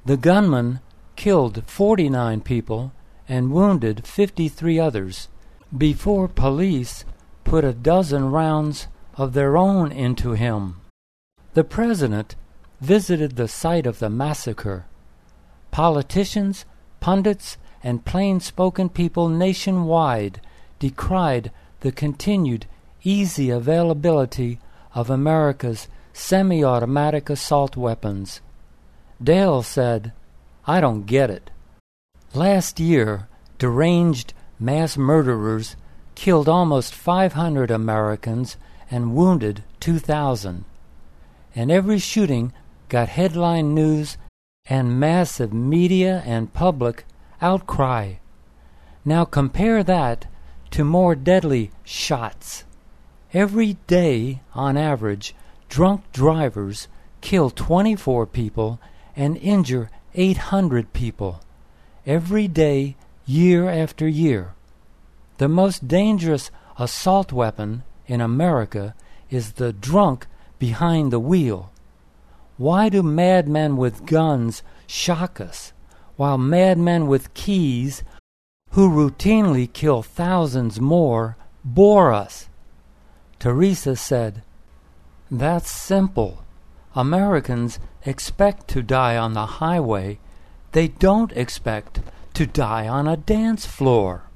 The gunman killed 49 people and wounded 53 others before police put a dozen rounds of their own into him. The president visited the site of the massacre. Politicians, pundits, and plain-spoken people nationwide decried the continued easy availability of America's semi-automatic assault weapons. Dale said, "I don't get it. Last year, deranged mass murderers killed almost 500 Americans and wounded 2,000. And every shooting got headline news and massive media and public outcry. Now compare that to more deadly shots. Every day, on average, drunk drivers kill 24 people and injure 800 people. Every day, year after year. The most dangerous assault weapon in America is the drunk behind the wheel. Why do madmen with guns shock us, while madmen with keys, who routinely kill thousands more, bore us?" Teresa said, "That's simple. Americans expect to die on the highway. They don't expect to die on a dance floor."